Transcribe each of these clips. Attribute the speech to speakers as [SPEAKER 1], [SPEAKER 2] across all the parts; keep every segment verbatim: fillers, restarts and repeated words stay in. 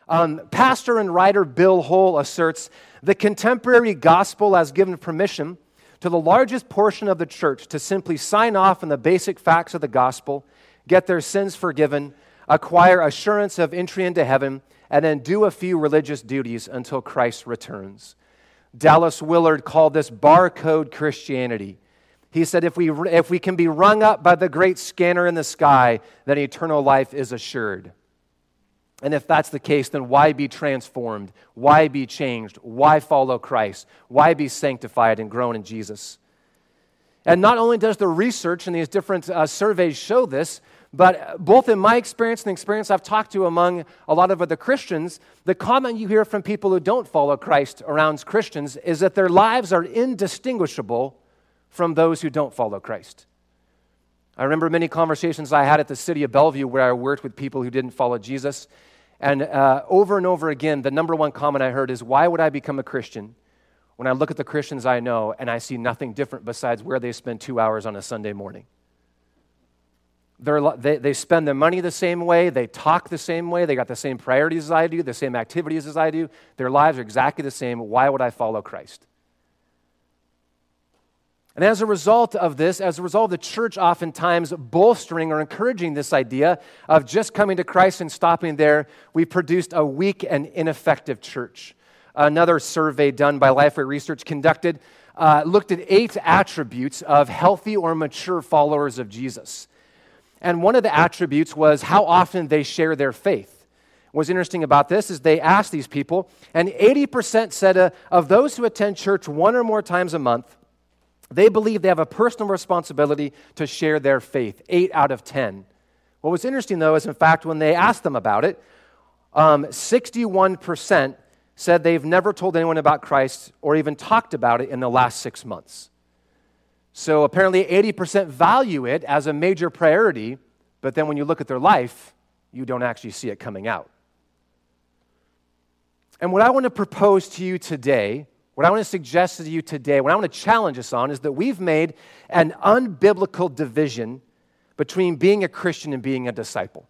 [SPEAKER 1] Um, pastor and writer Bill Hull asserts, the contemporary gospel has given permission to the largest portion of the church to simply sign off on the basic facts of the gospel, get their sins forgiven, acquire assurance of entry into heaven, and then do a few religious duties until Christ returns. Dallas Willard called this barcode Christianity. He said, if we, if we can be rung up by the great scanner in the sky, then eternal life is assured. And if that's the case, then why be transformed? Why be changed? Why follow Christ? Why be sanctified and grown in Jesus? And not only does the research and these different uh, surveys show this, but both in my experience and the experience I've talked to among a lot of other Christians, the comment you hear from people who don't follow Christ around Christians is that their lives are indistinguishable from those who don't follow Christ. I remember many conversations I had at the city of Bellevue where I worked with people who didn't follow Jesus. And uh, over and over again, the number one comment I heard is, why would I become a Christian when I look at the Christians I know and I see nothing different besides where they spend two hours on a Sunday morning? They're, they, they spend their money the same way, they talk the same way, they got the same priorities as I do, the same activities as I do, their lives are exactly the same. Why would I follow Christ? And as a result of this, as a result of the church oftentimes bolstering or encouraging this idea of just coming to Christ and stopping there, we produced a weak and ineffective church. Another survey done by Lifeway Research conducted uh, looked at eight attributes of healthy or mature followers of Jesus. And one of the attributes was how often they share their faith. What's interesting about this is they asked these people, and eighty percent said uh, of those who attend church one or more times a month, they believe they have a personal responsibility to share their faith, eight out of ten. What was interesting, though, is in fact, when they asked them about it, um, sixty-one percent said they've never told anyone about Christ or even talked about it in the last six months. So apparently eighty percent value it as a major priority, but then when you look at their life, you don't actually see it coming out. And what I want to propose to you today, what I want to suggest to you today, what I want to challenge us on is that we've made an unbiblical division between being a Christian and being a disciple.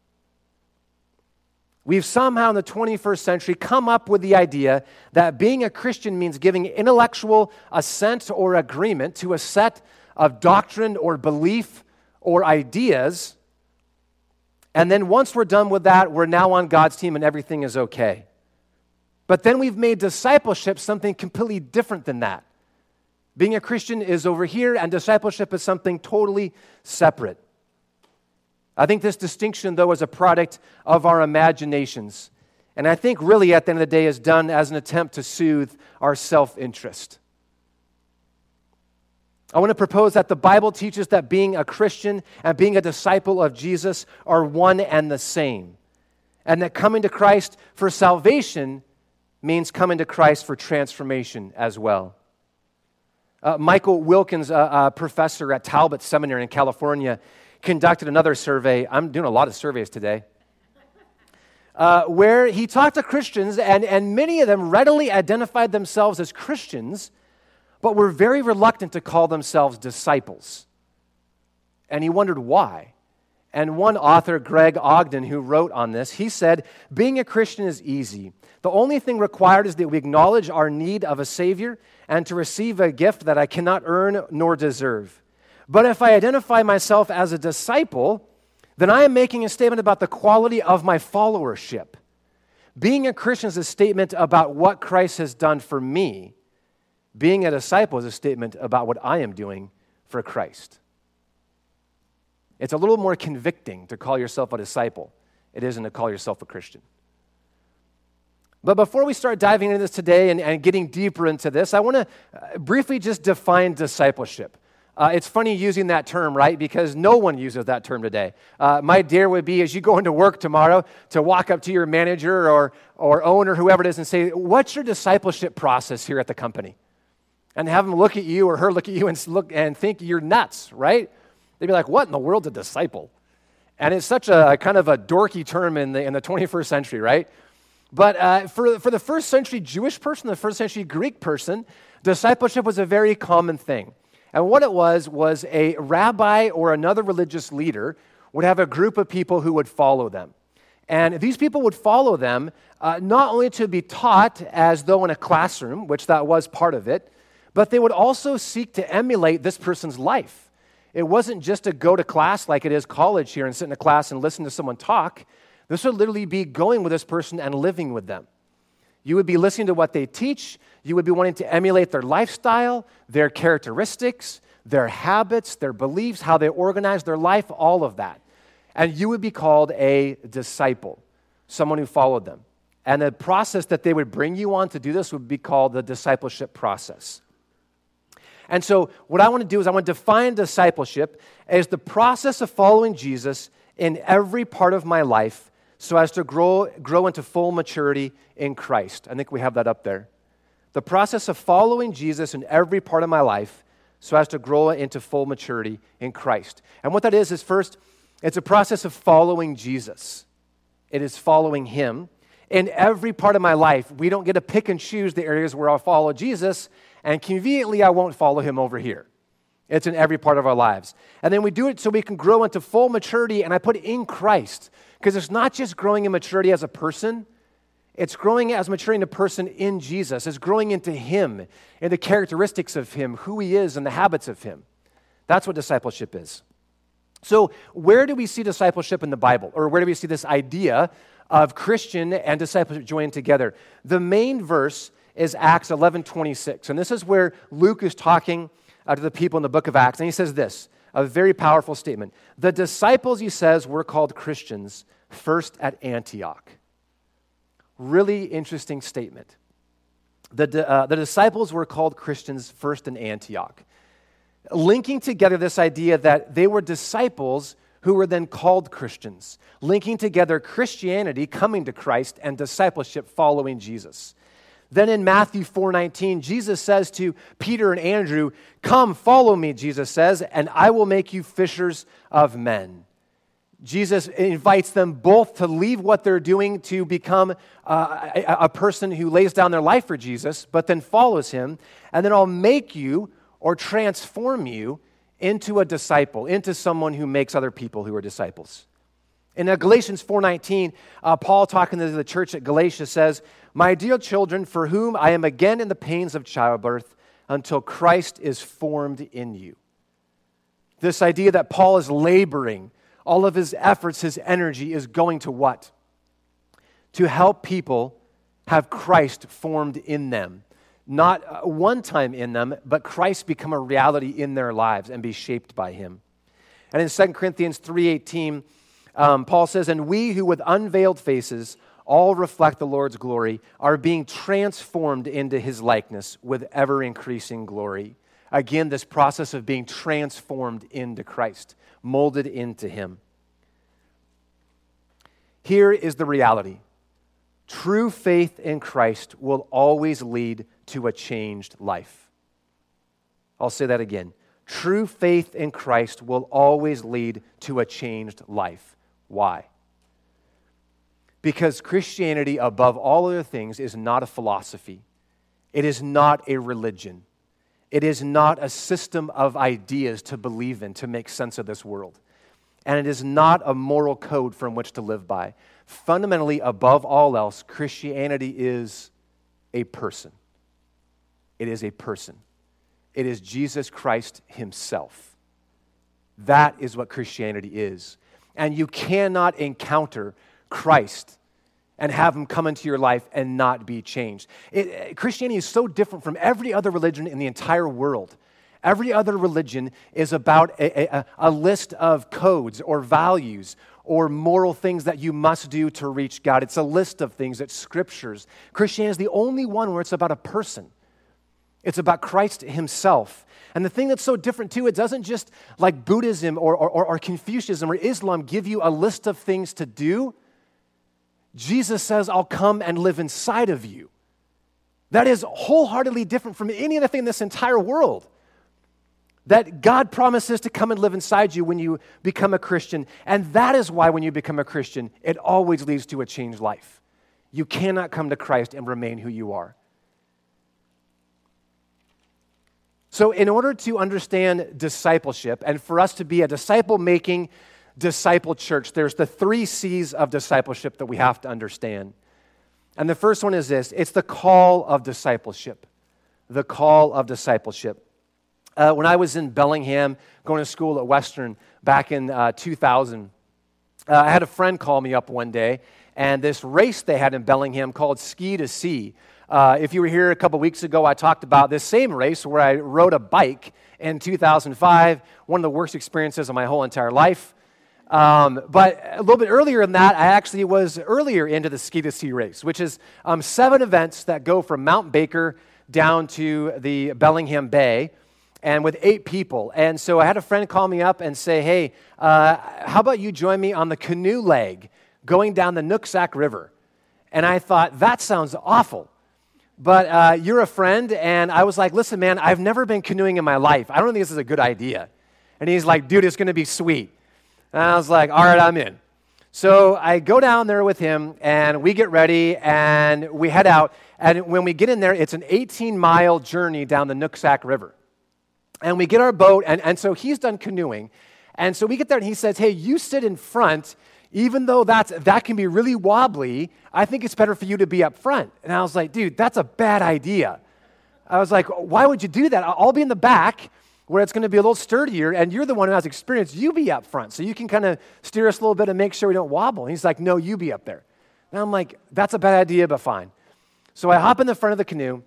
[SPEAKER 1] We've somehow in the twenty-first century come up with the idea that being a Christian means giving intellectual assent or agreement to a set of doctrine or belief or ideas, and then once we're done with that, we're now on God's team and everything is okay. But then we've made discipleship something completely different than that. Being a Christian is over here, and discipleship is something totally separate. I think this distinction, though, is a product of our imaginations. And I think really at the end of the day is done as an attempt to soothe our self-interest. I want to propose that the Bible teaches that being a Christian and being a disciple of Jesus are one and the same. And that coming to Christ for salvation means coming to Christ for transformation as well. Uh, Michael Wilkins, a, a professor at Talbot Seminary in California, conducted another survey. I'm doing a lot of surveys today. Uh, where he talked to Christians, and, and many of them readily identified themselves as Christians, but were very reluctant to call themselves disciples. And he wondered why. And one author, Greg Ogden, who wrote on this, he said, being a Christian is easy. The only thing required is that we acknowledge our need of a Savior and to receive a gift that I cannot earn nor deserve. But if I identify myself as a disciple, then I am making a statement about the quality of my followership. Being a Christian is a statement about what Christ has done for me. Being a disciple is a statement about what I am doing for Christ. It's a little more convicting to call yourself a disciple. It isn't to call yourself a Christian. But before we start diving into this today and, and getting deeper into this, I want to uh, briefly just define discipleship. Uh, it's funny using that term, right? Because no one uses that term today. Uh, my dare would be as you go into work tomorrow to walk up to your manager or, or owner, whoever it is, and say, what's your discipleship process here at the company? And have them look at you or her look at you and look and think you're nuts, right? They'd be like, what in the world's a disciple? And it's such a kind of a dorky term in the in the twenty-first century, right? But uh, for, for the first century Jewish person, the first century Greek person, discipleship was a very common thing. And what it was, was a rabbi or another religious leader would have a group of people who would follow them. And these people would follow them uh, not only to be taught as though in a classroom, which that was part of it, but they would also seek to emulate this person's life. It wasn't just to go to class like it is college here and sit in a class and listen to someone talk. This would literally be going with this person and living with them. You would be listening to what they teach. You would be wanting to emulate their lifestyle, their characteristics, their habits, their beliefs, how they organize their life, all of that. And you would be called a disciple, someone who followed them. And the process that they would bring you on to do this would be called the discipleship process. And so what I want to do is I want to define discipleship as the process of following Jesus in every part of my life so as to grow, grow into full maturity in Christ. I think we have that up there. The process of following Jesus in every part of my life so as to grow into full maturity in Christ. And what that is is first, it's a process of following Jesus. It is following Him. In every part of my life, we don't get to pick and choose the areas where I'll follow Jesus, and conveniently, I won't follow Him over here. It's in every part of our lives. And then we do it so we can grow into full maturity, and I put in Christ, because it's not just growing in maturity as a person, it's growing as maturing a person in Jesus. It's growing into Him, and the characteristics of Him, who He is, and the habits of Him. That's what discipleship is. So where do we see discipleship in the Bible? Or where do we see this idea of Christian and discipleship joined together? The main verse is Acts eleven twenty-six. And this is where Luke is talking uh, to the people in the book of Acts. And he says this, a very powerful statement. The disciples, he says, were called Christians first at Antioch. Really interesting statement. The, uh, the disciples were called Christians first in Antioch. Linking together this idea that they were disciples who were then called Christians. Linking together Christianity, coming to Christ, and discipleship following Jesus. Then in Matthew four nineteen, Jesus says to Peter and Andrew, "Come, follow me," Jesus says, "and I will make you fishers of men." Jesus invites them both to leave what they're doing to become uh, a, a person who lays down their life for Jesus, but then follows Him, and then I'll make you or transform you into a disciple, into someone who makes other people who are disciples. In uh, Galatians four nineteen, uh, Paul, talking to the church at Galatia, says, "My dear children, for whom I am again in the pains of childbirth, until Christ is formed in you." This idea that Paul is laboring, all of his efforts, his energy is going to what? To help people have Christ formed in them. Not one time in them, but Christ become a reality in their lives and be shaped by Him. And in Second Corinthians three eighteen, um, Paul says, "And we who with unveiled faces all reflect the Lord's glory are being transformed into His likeness with ever-increasing glory." Again, this process of being transformed into Christ, molded into Him. Here is the reality. True faith in Christ will always lead to a changed life. I'll say that again. True faith in Christ will always lead to a changed life. Why? Because Christianity, above all other things, is not a philosophy. It is not a religion. It is not a system of ideas to believe in, to make sense of this world. And it is not a moral code from which to live by. Fundamentally, above all else, Christianity is a person. It is a person. It is Jesus Christ Himself. That is what Christianity is. And you cannot encounter Christ and have Him come into your life and not be changed. It, Christianity is so different from every other religion in the entire world. Every other religion is about a, a, a list of codes or values or moral things that you must do to reach God. It's a list of things, it's scriptures. Christianity is the only one where it's about a person. It's about Christ Himself. And the thing that's so different too, it doesn't just like Buddhism or, or, or Confucianism or Islam give you a list of things to do. Jesus says, "I'll come and live inside of you." That is wholeheartedly different from any other thing in this entire world. That God promises to come and live inside you when you become a Christian. And that is why when you become a Christian, it always leads to a changed life. You cannot come to Christ and remain who you are. So in order to understand discipleship and for us to be a disciple-making, disciple church, there's the three C's of discipleship that we have to understand. And the first one is this: it's the call of discipleship. The call of discipleship. Uh, when I was in Bellingham, going to school at Western back in uh, two thousand, uh, I had a friend call me up one day, and this race they had in Bellingham called Ski to Sea. Uh, if you were here a couple weeks ago, I talked about this same race where I rode a bike in two thousand five, one of the worst experiences of my whole entire life. Um, but a little bit earlier than that, I actually was earlier into the Ski to Sea race, which is um, seven events that go from Mount Baker down to the Bellingham Bay, and with eight people. And so I had a friend call me up and say, hey, uh, how about you join me on the canoe leg going down the Nooksack River? And I thought, that sounds awful. But uh, you're a friend, and I was like, listen, man, I've never been canoeing in my life. I don't think this is a good idea. And he's like, dude, it's going to be sweet. And I was like, all right, I'm in. So I go down there with him, and we get ready, and we head out. And when we get in there, it's an eighteen-mile journey down the Nooksack River. And we get our boat, and, and so he's done canoeing. And so we get there, and he says, hey, you sit in front. Even though that's, that can be really wobbly, I think it's better for you to be up front. And I was like, dude, that's a bad idea. I was like, why would you do that? I'll be in the back where it's going to be a little sturdier, and you're the one who has experience. You be up front, so you can kind of steer us a little bit and make sure we don't wobble. And he's like, no, you be up there. And I'm like, that's a bad idea, but fine. So I hop in the front of the canoe,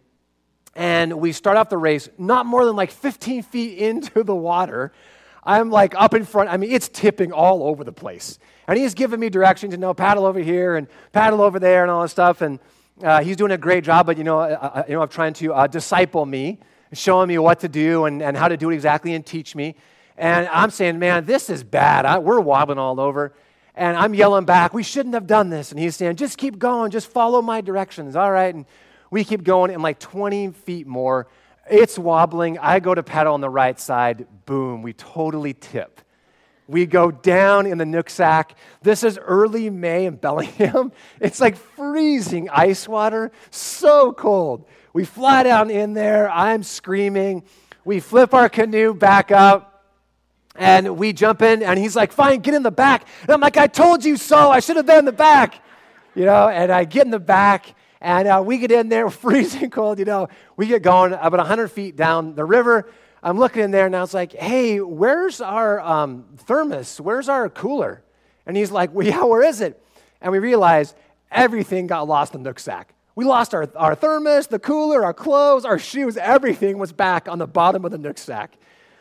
[SPEAKER 1] and we start off the race, not more than like fifteen feet into the water. I'm like up in front. I mean, it's tipping all over the place. And he's giving me directions, you know, paddle over here and paddle over there and all this stuff. And uh, he's doing a great job, but, you know, uh, you know, of trying to uh, disciple me, showing me what to do and, and how to do it exactly and teach me. And I'm saying, man, this is bad. I, we're wobbling all over. And I'm yelling back, we shouldn't have done this. And he's saying, just keep going. Just follow my directions. All right. And we keep going, and like twenty feet more, it's wobbling. I go to paddle on the right side. Boom, we totally tip. We go down in the Nooksack. This is early May in Bellingham. It's like freezing ice water, so cold. We fly down in there. I'm screaming. We flip our canoe back up, and we jump in, and he's like, fine, get in the back. And I'm like, I told you so. I should have been in the back. You know, and I get in the back, and uh, we get in there, freezing cold, you know. We get going about one hundred feet down the river. I'm looking in there, and I was like, hey, where's our um, thermos? Where's our cooler? And he's like, well, yeah, where is it? And we realized everything got lost in Nooksack. We lost our, our thermos, the cooler, our clothes, our shoes. Everything was back on the bottom of the Nooksack.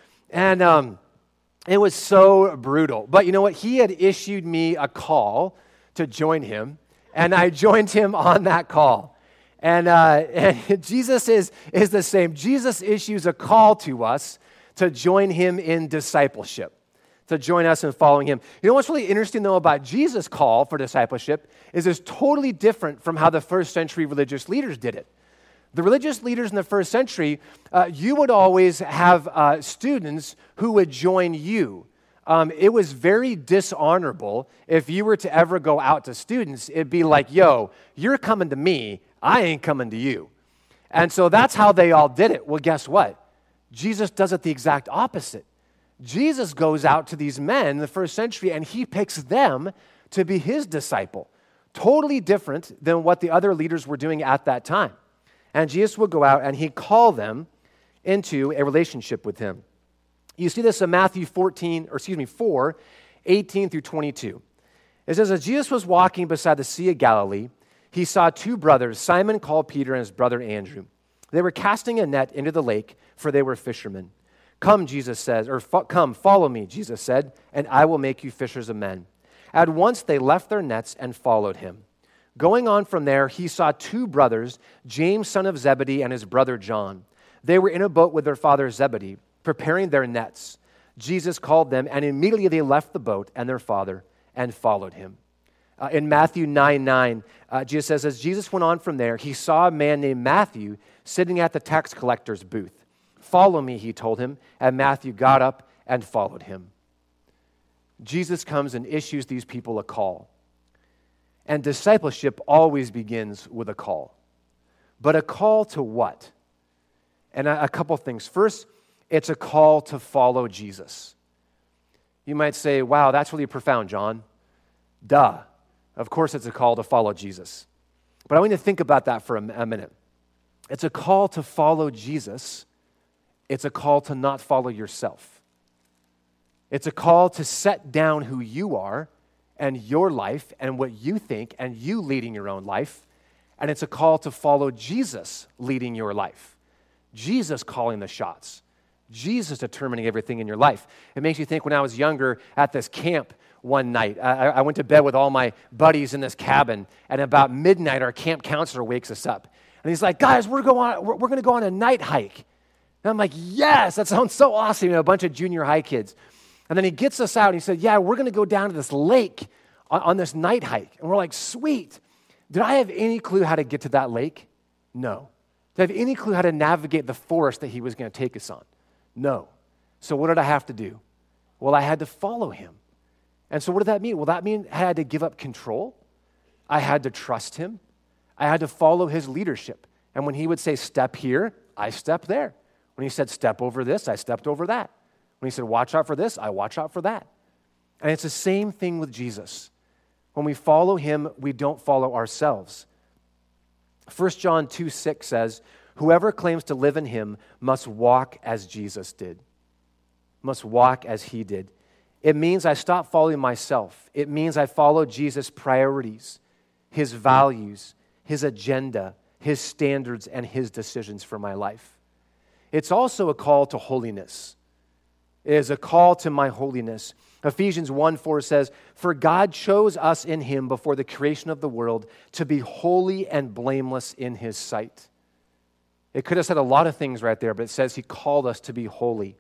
[SPEAKER 1] And um, it was so brutal. But you know what? He had issued me a call to join him, and I joined him on that call. And, uh, and Jesus is, is the same. Jesus issues a call to us to join him in discipleship, to join us in following him. You know what's really interesting, though, about Jesus' call for discipleship is it's totally different from how the first century religious leaders did it. The religious leaders in the first century, uh, you would always have uh, students who would join you. Um, it was very dishonorable if you were to ever go out to students. It'd be like, yo, you're coming to me. I ain't coming to you. And so that's how they all did it. Well, guess what? Jesus does it the exact opposite. Jesus goes out to these men in the first century, and he picks them to be his disciple. Totally different than what the other leaders were doing at that time. And Jesus would go out, and he'd call them into a relationship with him. You see this in Matthew fourteen, or excuse me, four, eighteen through twenty-two. It says, as Jesus was walking beside the Sea of Galilee, he saw two brothers, Simon called Peter and his brother Andrew. They were casting a net into the lake, for they were fishermen. Come, Jesus says, or fo- come, follow me, Jesus said, and I will make you fishers of men. At once they left their nets and followed him. Going on from there, he saw two brothers, James, son of Zebedee, and his brother John. They were in a boat with their father Zebedee, preparing their nets. Jesus called them, and immediately they left the boat and their father and followed him. Uh, in Matthew nine nine, uh, Jesus says, as Jesus went on from there, he saw a man named Matthew sitting at the tax collector's booth. Follow me, he told him, and Matthew got up and followed him. Jesus comes and issues these people a call. And discipleship always begins with a call. But a call to what? And a, a couple things. First, it's a call to follow Jesus. You might say, wow, that's really profound, John. Duh. Of course it's a call to follow Jesus. But I want you to think about that for a, a minute. It's a call to follow Jesus. It's a call to not follow yourself. It's a call to set down who you are and your life and what you think and you leading your own life. And it's a call to follow Jesus leading your life. Jesus calling the shots. Jesus determining everything in your life. It makes you think when I was younger at this camp one night, I, I went to bed with all my buddies in this cabin, and about midnight our camp counselor wakes us up. And he's like, guys, we're going, we're, we're going to go on a night hike. And I'm like, yes, that sounds so awesome. You know, a bunch of junior high kids. And then he gets us out and he said, yeah, we're going to go down to this lake on, on this night hike. And we're like, sweet. Did I have any clue how to get to that lake? No. Did I have any clue how to navigate the forest that he was going to take us on? No. So what did I have to do? Well, I had to follow him. And so what did that mean? Well, that mean I had to give up control. I had to trust him. I had to follow his leadership. And when he would say, step here, I stepped there. When he said, step over this, I stepped over that. When he said, watch out for this, I watch out for that. And it's the same thing with Jesus. When we follow him, we don't follow ourselves. First John two six says, whoever claims to live in him must walk as Jesus did. Must walk as he did. It means I stop following myself. It means I follow Jesus' priorities, his values, his agenda, his standards, and his decisions for my life. It's also a call to holiness. It is a call to my holiness. Ephesians one four says, for God chose us in him before the creation of the world to be holy and blameless in his sight. It could have said a lot of things right there, but it says he called us to be holy.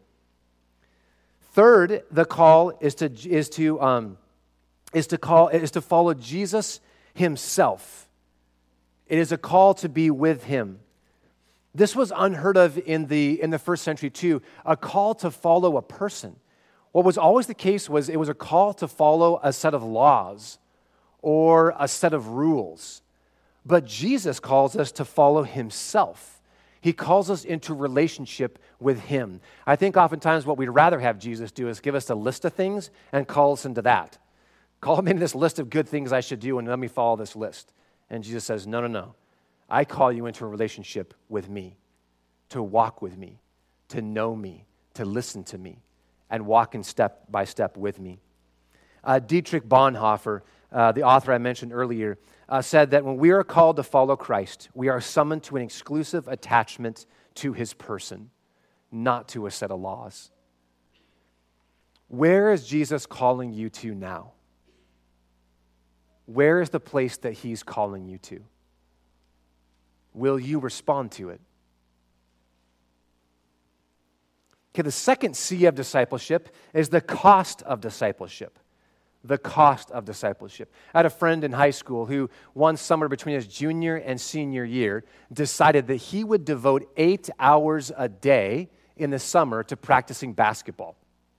[SPEAKER 1] Third, the call is to is to um, is to call is to follow Jesus himself. It is a call to be with him. This was unheard of in the in the first century too. A call to follow a person. What was always the case was it was a call to follow a set of laws or a set of rules. But Jesus calls us to follow himself. He calls us into relationship with him. I think oftentimes what we'd rather have Jesus do is give us a list of things and call us into that. Call him into this list of good things I should do and let me follow this list. And Jesus says, no, no, no. I call you into a relationship with me, to walk with me, to know me, to listen to me, and walk in step by step with me. Uh, Dietrich Bonhoeffer, uh, the author I mentioned earlier, uh, said that when we are called to follow Christ, we are summoned to an exclusive attachment to his person, not to a set of laws. Where is Jesus calling you to now? Where is the place that he's calling you to? Will you respond to it? Okay, the second C of discipleship is the cost of discipleship. The cost of discipleship. I had a friend in high school who one summer between his junior and senior year decided that he would devote eight hours a day in the summer to practicing basketball.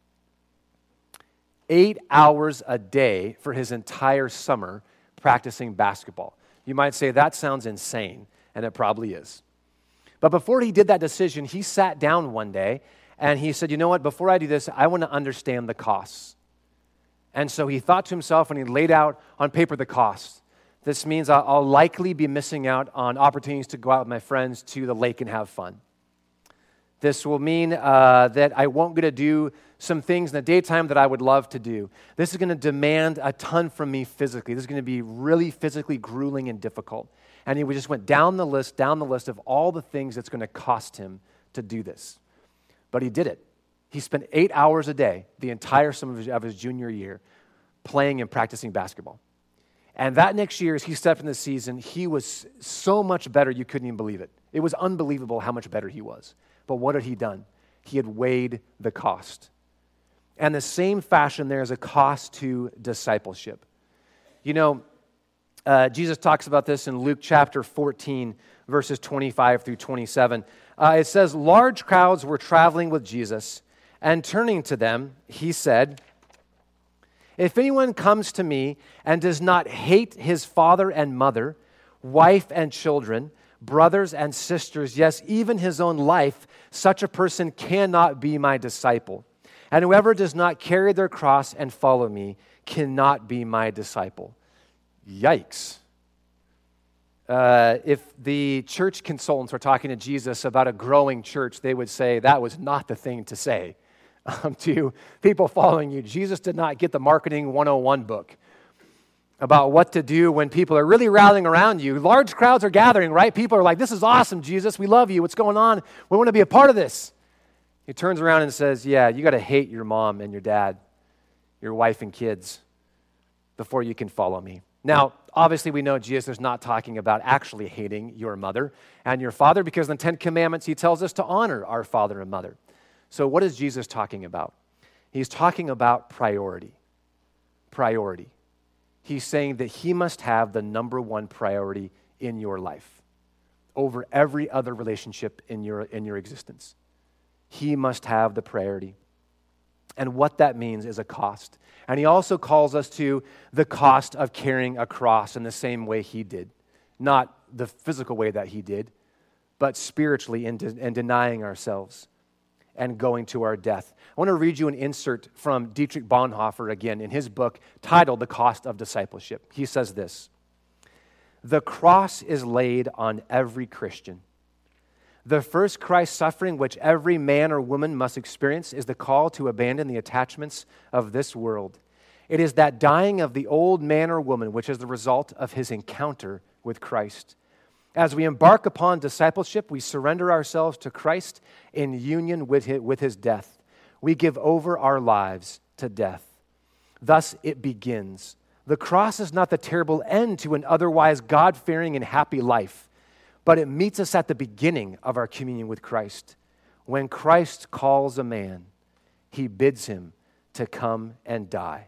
[SPEAKER 1] Eight hours a day for his entire summer practicing basketball. You might say, that sounds insane, and it probably is. But before he did that decision, he sat down one day and he said, you know what, before I do this, I want to understand the costs. And so he thought to himself, and he laid out on paper the costs. This means I'll, I'll likely be missing out on opportunities to go out with my friends to the lake and have fun. This will mean uh, that I won't get to do some things in the daytime that I would love to do. This is going to demand a ton from me physically. This is going to be really physically grueling and difficult. And he just went down the list, down the list of all the things that's going to cost him to do this. But he did it. He spent eight hours a day, the entire summer of his, of his junior year, playing and practicing basketball. And that next year, as he stepped in the season, he was so much better you couldn't even believe it. It was unbelievable how much better he was. But what had he done? He had weighed the cost. And the same fashion, there is a cost to discipleship. You know, uh, Jesus talks about this in Luke chapter fourteen, verses twenty-five through twenty-seven. Uh, it says, large crowds were traveling with Jesus, and turning to them, he said, if anyone comes to me and does not hate his father and mother, wife and children, brothers and sisters, yes, even his own life, such a person cannot be my disciple. And whoever does not carry their cross and follow me cannot be my disciple. Yikes. Uh, if the church consultants were talking to Jesus about a growing church, they would say that was not the thing to say um, to people following you. Jesus did not get the Marketing one oh one book about what to do when people are really rallying around you. Large crowds are gathering, right? People are like, this is awesome, Jesus. We love you. What's going on? We want to be a part of this. He turns around and says, yeah, you got to hate your mom and your dad, your wife and kids before you can follow me. Now, obviously, we know Jesus is not talking about actually hating your mother and your father, because in the Ten Commandments, he tells us to honor our father and mother. So what is Jesus talking about? He's talking about priority. Priority. He's saying that he must have the number one priority in your life over every other relationship in your, in your existence. He must have the priority. And what that means is a cost. And he also calls us to the cost of carrying a cross in the same way he did. Not the physical way that he did, but spiritually in, de- in denying ourselves and going to our death. I want to read you an insert from Dietrich Bonhoeffer again in his book titled The Cost of Discipleship. He says this: "The cross is laid on every Christian. The first Christ suffering which every man or woman must experience is the call to abandon the attachments of this world. It is that dying of the old man or woman which is the result of his encounter with Christ. As we embark upon discipleship, we surrender ourselves to Christ in union with his, with his death. We give over our lives to death. Thus it begins. The cross is not the terrible end to an otherwise God-fearing and happy life, but it meets us at the beginning of our communion with Christ. When Christ calls a man, he bids him to come and die.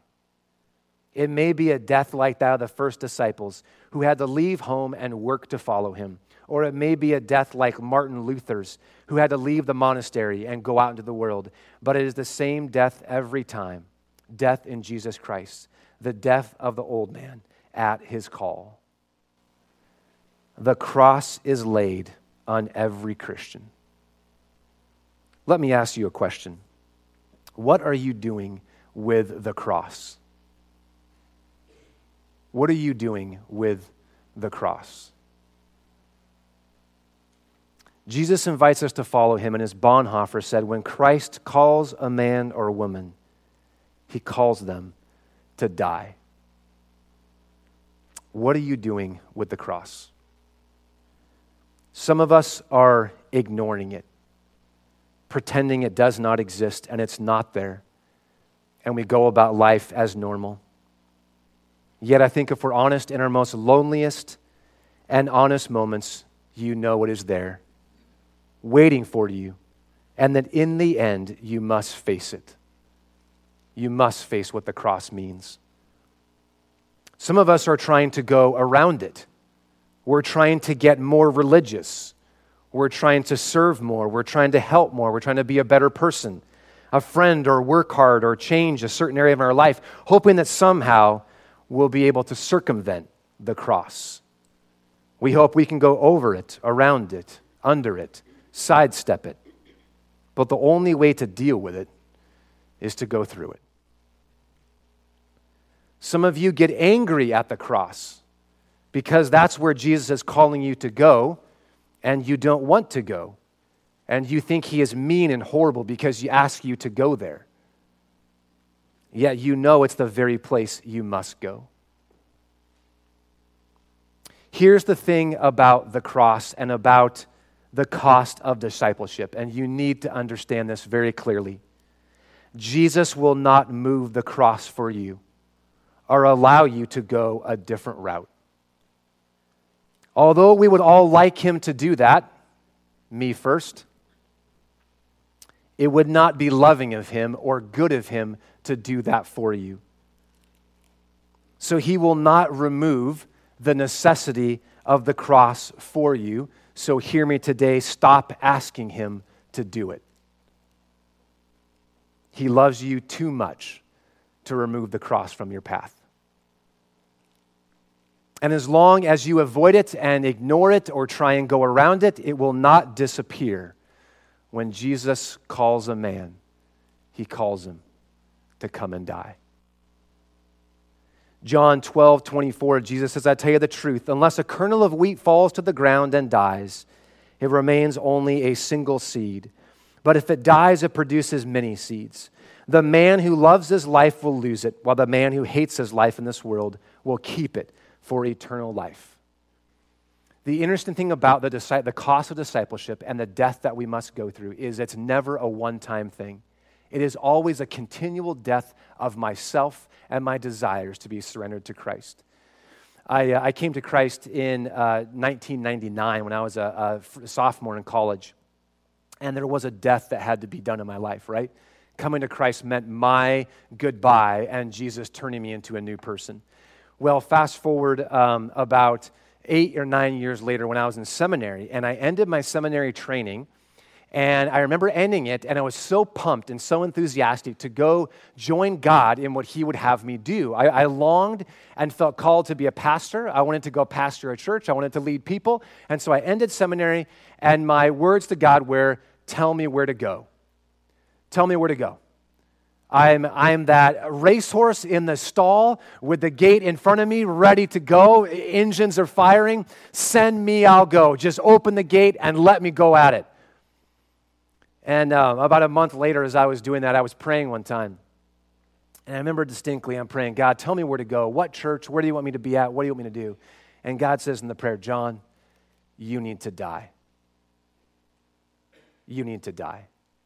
[SPEAKER 1] It may be a death like that of the first disciples who had to leave home and work to follow him. Or it may be a death like Martin Luther's, who had to leave the monastery and go out into the world. But it is the same death every time. Death in Jesus Christ. The death of the old man at his call. The cross is laid on every Christian." Let me ask you a question. What are you doing with the cross? What are you doing with the cross? Jesus invites us to follow him, and as Bonhoeffer said, when Christ calls a man or a woman, he calls them to die. What are you doing with the cross? Some of us are ignoring it, pretending it does not exist and it's not there, and we go about life as normal. Yet I think if we're honest, in our most loneliest and honest moments, you know it is there, waiting for you, and that in the end, you must face it. You must face what the cross means. Some of us are trying to go around it. We're trying to get more religious. We're trying to serve more. We're trying to help more. We're trying to be a better person, a friend, or work hard, or change a certain area of our life, hoping that somehow we'll be able to circumvent the cross. We hope we can go over it, around it, under it, sidestep it. But the only way to deal with it is to go through it. Some of you get angry at the cross because that's where Jesus is calling you to go, and you don't want to go. And you think he is mean and horrible because he asks you to go there. Yet you know it's the very place you must go. Here's the thing about the cross and about the cost of discipleship, and you need to understand this very clearly. Jesus will not move the cross for you or allow you to go a different route. Although we would all like him to do that, me first, it would not be loving of him or good of him to do that for you. So he will not remove the necessity of the cross for you. So hear me today, stop asking him to do it. He loves you too much to remove the cross from your path. And as long as you avoid it and ignore it or try and go around it, it will not disappear. When Jesus calls a man, he he calls him to come and die. John twelve twenty-four, Jesus says, I tell you the truth, unless a kernel of wheat falls to the ground and dies, it remains only a single seed. But if it dies, it produces many seeds. The man who loves his life will lose it, while the man who hates his life in this world will keep it for eternal life. The interesting thing about the, the cost of discipleship and the death that we must go through is it's never a one-time thing. It is always a continual death of myself and my desires to be surrendered to Christ. I, uh, I came to Christ in uh, nineteen ninety-nine when I was a, a sophomore in college, and there was a death that had to be done in my life, right? Coming to Christ meant my goodbye and Jesus turning me into a new person. Well, fast forward um, about eight or nine years later when I was in seminary, and I ended my seminary training. And I remember ending it, and I was so pumped and so enthusiastic to go join God in what he would have me do. I, I longed and felt called to be a pastor. I wanted to go pastor a church. I wanted to lead people. And so I ended seminary, and my words to God were, tell me where to go. Tell me where to go. I'm, I'm that racehorse in the stall with the gate in front of me, ready to go. Engines are firing. Send me, I'll go. Just open the gate and let me go at it. And uh, about a month later, as I was doing that, I was praying one time. And I remember distinctly, I'm praying, God, tell me where to go. What church? Where do you want me to be at? What do you want me to do? And God says in the prayer, John, you need to die. You need to die.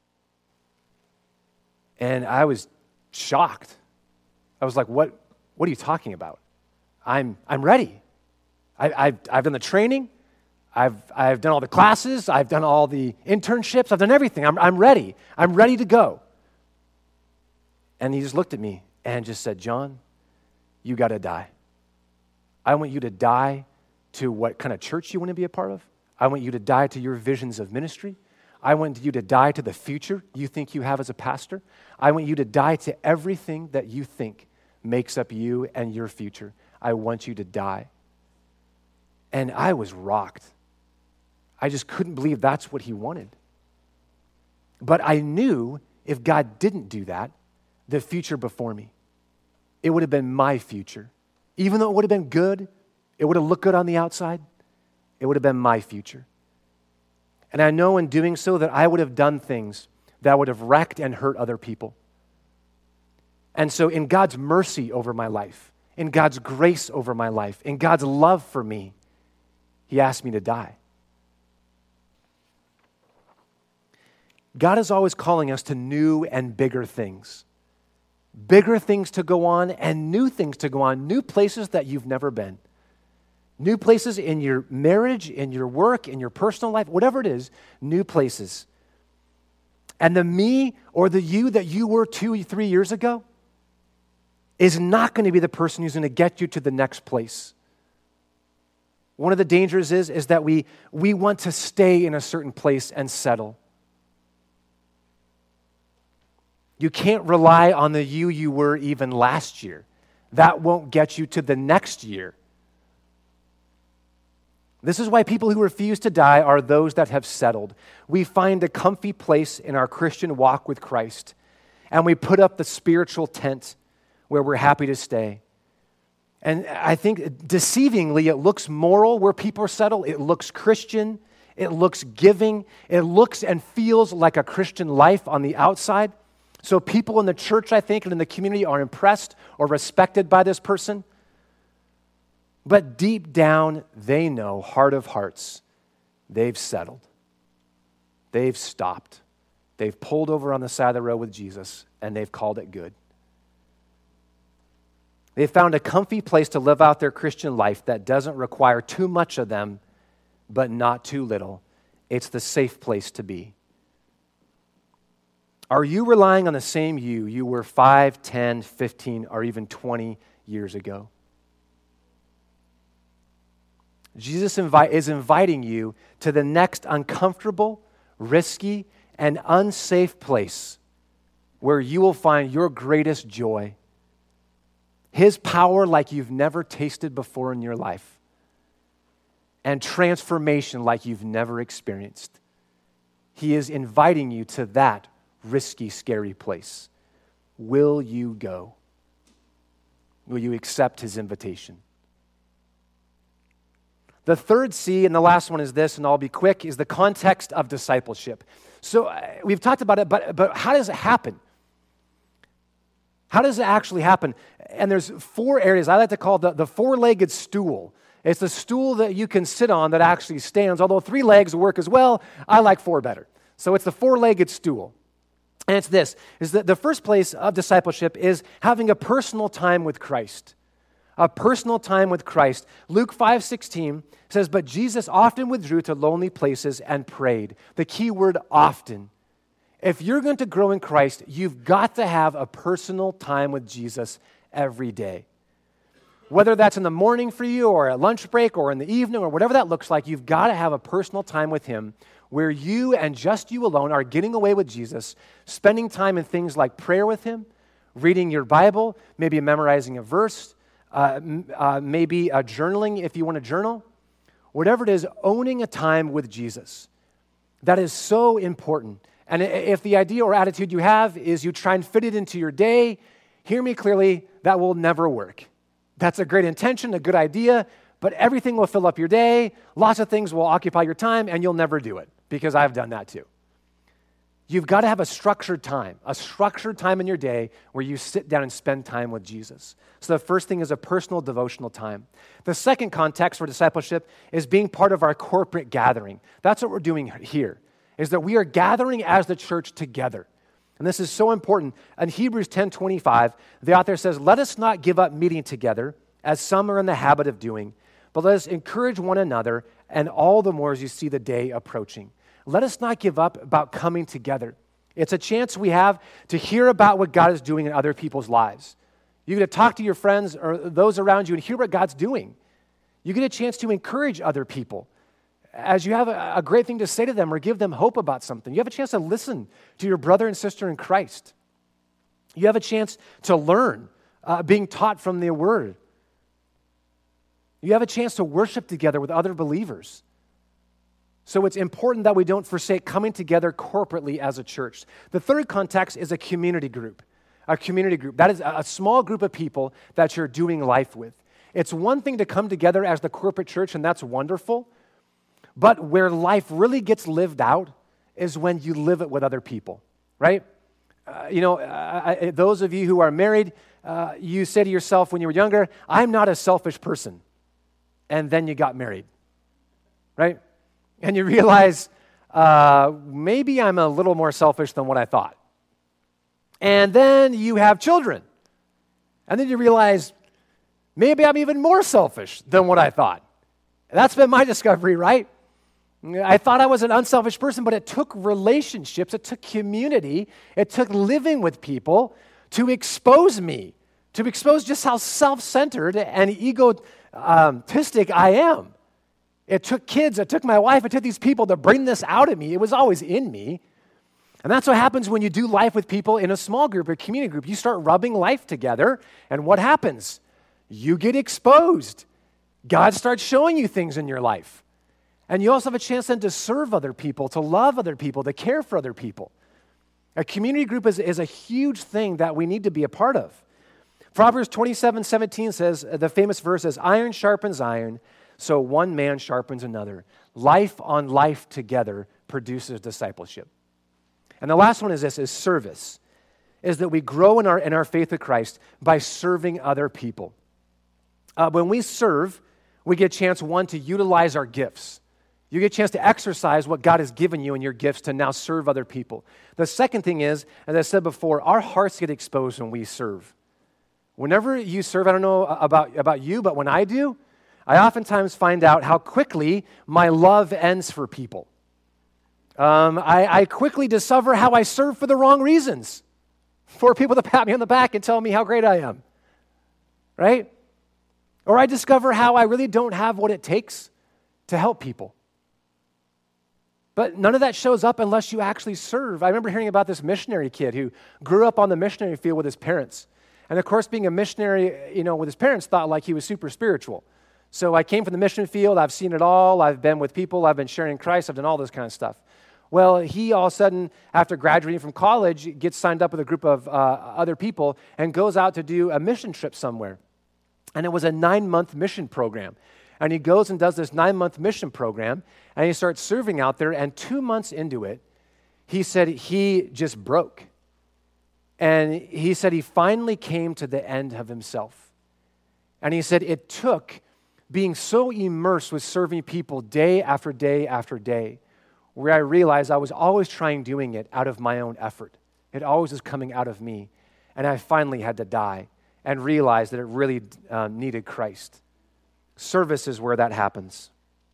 [SPEAKER 1] And I was shocked. I was like, what, what are you talking about? I'm, I'm ready. I, I've, I've done the training. I've, I've done all the classes. I've done all the internships. I've done everything. I'm, I'm ready. I'm ready to go. And he just looked at me and just said, John, you got to die. I want you to die to what kind of church you want to be a part of. I want you to die to your visions of ministry. I want you to die to the future you think you have as a pastor. I want you to die to everything that you think makes up you and your future. I want you to die. And I was rocked. I just couldn't believe that's what he wanted. But I knew if God didn't do that, the future before me, it would have been my future. Even though it would have been good, it would have looked good on the outside, it would have been my future. And I know in doing so that I would have done things that would have wrecked and hurt other people. And so in God's mercy over my life, in God's grace over my life, in God's love for me, he asked me to die. God is always calling us to new and bigger things. Bigger things to go on and new things to go on, new places that you've never been. New places in your marriage, in your work, in your personal life, whatever it is, new places. And the me or the you that you were two, three years ago is not going to be the person who's going to get you to the next place. One of the dangers is, is that we, we want to stay in a certain place and settle. You can't rely on the you you were even last year. That won't get you to the next year. This is why people who refuse to die are those that have settled. We find a comfy place in our Christian walk with Christ, and we put up the spiritual tent where we're happy to stay. And I think deceivingly, it looks moral where people are settled. It looks Christian. It looks giving. It looks and feels like a Christian life on the outside. So people in the church, I think, and in the community are impressed or respected by this person. But deep down, they know, heart of hearts, they've settled. They've stopped. They've pulled over on the side of the road with Jesus, and they've called it good. They've found a comfy place to live out their Christian life that doesn't require too much of them, but not too little. It's the safe place to be. Are you relying on the same you you were five, ten, fifteen, or even twenty years ago? Jesus invi- is inviting you to the next uncomfortable, risky, and unsafe place where you will find your greatest joy. His power like you've never tasted before in your life. And transformation like you've never experienced. He is inviting you to that risky, scary place. Will you go? Will you accept his invitation? The third C, and the last one is this, and I'll be quick, is the context of discipleship. So uh, we've talked about it, but, but how does it happen? How does it actually happen? And there's four areas I like to call the, the four-legged stool. It's the stool that you can sit on that actually stands. Although three legs work as well, I like four better. So it's the four-legged stool. And it's this, is that the first place of discipleship is having a personal time with Christ. A personal time with Christ. Luke five sixteen says, but Jesus often withdrew to lonely places and prayed. The key word, often. If you're going to grow in Christ, you've got to have a personal time with Jesus every day. Whether that's in the morning for you or at lunch break or in the evening or whatever that looks like, you've got to have a personal time with him where you and just you alone are getting away with Jesus, spending time in things like prayer with him, reading your Bible, maybe memorizing a verse, uh, uh, maybe uh, journaling if you want to journal. Whatever it is, owning a time with Jesus. That is so important. And if the idea or attitude you have is you try and fit it into your day, hear me clearly, that will never work. That's a great intention, a good idea, but everything will fill up your day, lots of things will occupy your time, and you'll never do it, because I've done that too. You've got to have a structured time, a structured time in your day where you sit down and spend time with Jesus. So the first thing is a personal devotional time. The second context for discipleship is being part of our corporate gathering. That's what we're doing here, is that we are gathering as the church together. And this is so important. In Hebrews ten twenty-five, the author says, let us not give up meeting together, as some are in the habit of doing, but let us encourage one another, and all the more as you see the day approaching. Let us not give up about coming together. It's a chance we have to hear about what God is doing in other people's lives. You get to talk to your friends or those around you and hear what God's doing. You get a chance to encourage other people as you have a, a great thing to say to them or give them hope about something. You have a chance to listen to your brother and sister in Christ. You have a chance to learn, uh, being taught from the Word. You have a chance to worship together with other believers. So it's important that we don't forsake coming together corporately as a church. The third context is a community group. A community group. That is a small group of people that you're doing life with. It's one thing to come together as the corporate church, and that's wonderful. But where life really gets lived out is when you live it with other people, right? Uh, you know, uh, I, those of you who are married, uh, you say to yourself when you were younger, I'm not a selfish person. And then you got married, right? And you realize, uh, maybe I'm a little more selfish than what I thought. And then you have children. And then you realize, maybe I'm even more selfish than what I thought. That's been my discovery, right? I thought I was an unselfish person, but it took relationships, it took community, it took living with people to expose me, to expose just how self-centered and egotistic I am. It took kids, it took my wife, it took these people to bring this out of me. It was always in me. And that's what happens when you do life with people in a small group, a community group. You start rubbing life together, and what happens? You get exposed. God starts showing you things in your life. And you also have a chance then to serve other people, to love other people, to care for other people. A community group is, is a huge thing that we need to be a part of. Proverbs twenty-seven seventeen says, the famous verse is, iron sharpens iron, so one man sharpens another. Life on life together produces discipleship. And the last one is this, is service, is that we grow in our, in our faith with Christ by serving other people. Uh, when we serve, we get a chance, one, to utilize our gifts. You get a chance to exercise what God has given you in your gifts to now serve other people. The second thing is, as I said before, our hearts get exposed when we serve. Whenever you serve, I don't know about, about you, but when I do, I oftentimes find out how quickly my love ends for people. Um, I, I quickly discover how I serve for the wrong reasons, for people to pat me on the back and tell me how great I am, right? Or I discover how I really don't have what it takes to help people. But none of that shows up unless you actually serve. I remember hearing about this missionary kid who grew up on the missionary field with his parents. And of course, being a missionary, you know, with his parents, thought like he was super spiritual. So I came from the mission field. I've seen it all. I've been with people. I've been sharing Christ. I've done all this kind of stuff. Well, he all of a sudden, after graduating from college, gets signed up with a group of uh, other people and goes out to do a mission trip somewhere. And it was a nine-month mission program. And he goes and does this nine-month mission program, and he starts serving out there, and two months into it, he said he just broke. And he said he finally came to the end of himself. And he said it took being so immersed with serving people day after day after day, where I realized I was always trying doing it out of my own effort. It always was coming out of me. And I finally had to die and realize that it really um, needed Christ. Service is where that happens.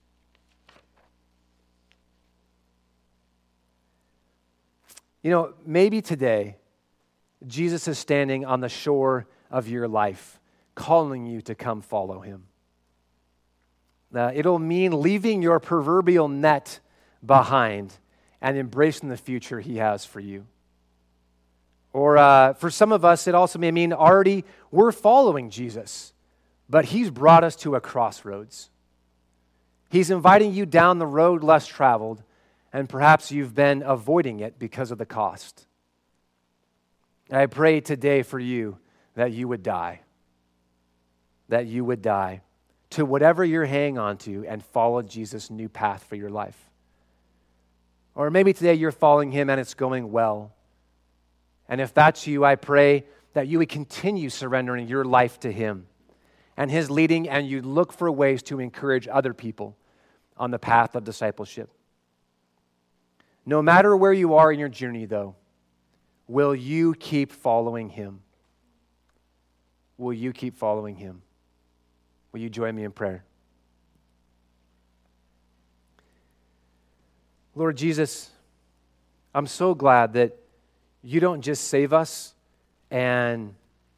[SPEAKER 1] You know, maybe today, Jesus is standing on the shore of your life, calling you to come follow him. Uh, it'll mean leaving your proverbial net behind and embracing the future he has for you. Or uh, for some of us, it also may mean already we're following Jesus, but he's brought us to a crossroads. He's inviting you down the road less traveled, and perhaps you've been avoiding it because of the cost. I pray today for you that you would die, that you would die to whatever you're hanging on to and follow Jesus' new path for your life. Or maybe today you're following him and it's going well. And if that's you, I pray that you would continue surrendering your life to him and his leading, and you look for ways to encourage other people on the path of discipleship. No matter where you are in your journey, though, will you keep following him? Will you keep following him? Will you join me in prayer? Lord Jesus, I'm so glad that you don't just save us and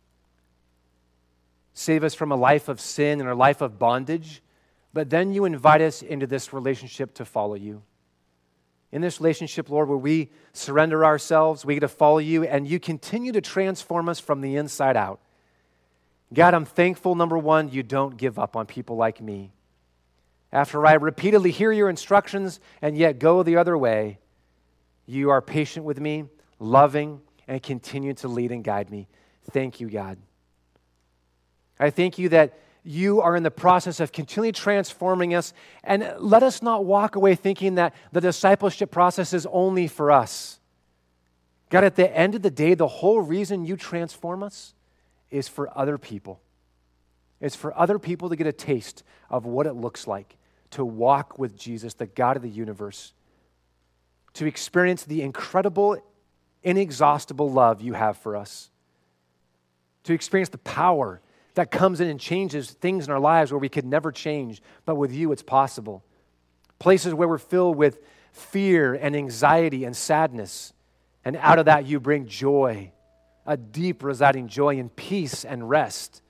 [SPEAKER 1] save us from a life of sin and a life of bondage, but then you invite us into this relationship to follow you. In this relationship, Lord, where we surrender ourselves, we get to follow you, and you continue to transform us from the inside out. God, I'm thankful, number one, you don't give up on people like me. After I repeatedly hear your instructions and yet go the other way, you are patient with me, loving, and continue to lead and guide me. Thank you, God. I thank you that you are in the process of continually transforming us, and let us not walk away thinking that the discipleship process is only for us. God, at the end of the day, the whole reason you transform us is for other people. It's for other people to get a taste of what it looks like to walk with Jesus, the God of the universe, to experience the incredible, inexhaustible love you have for us, to experience the power that comes in and changes things in our lives where we could never change, but with you it's possible. Places where we're filled with fear and anxiety and sadness, and out of that you bring joy, a deep residing joy and peace and rest.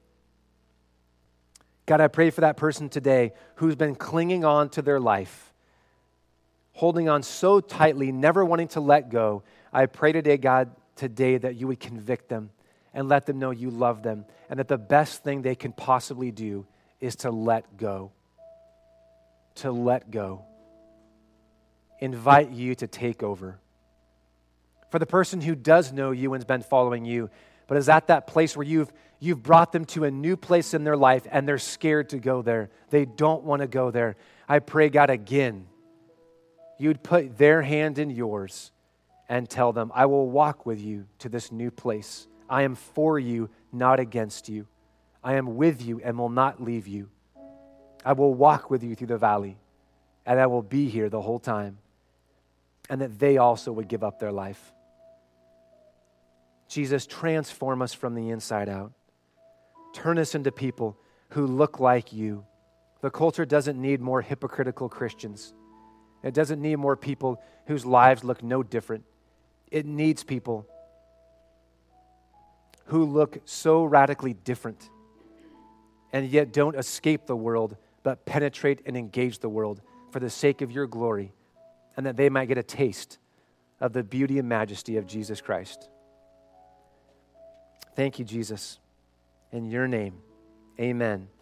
[SPEAKER 1] God, I pray for that person today who's been clinging on to their life, holding on so tightly, never wanting to let go. I pray today, God, today that you would convict them and let them know you love them, and that the best thing they can possibly do is to let go. To let go. Invite you to take over. For the person who does know you and has been following you, but is at that place where you've, you've brought them to a new place in their life and they're scared to go there. They don't want to go there. I pray, God, again, you'd put their hand in yours and tell them, I will walk with you to this new place. I am for you, not against you. I am with you and will not leave you. I will walk with you through the valley, and I will be here the whole time. And that they also would give up their life. Jesus, transform us from the inside out. Turn us into people who look like you. The culture doesn't need more hypocritical Christians. It doesn't need more people whose lives look no different. It needs people who look so radically different and yet don't escape the world, but penetrate and engage the world for the sake of your glory, and that they might get a taste of the beauty and majesty of Jesus Christ. Thank you, Jesus. In your name, amen.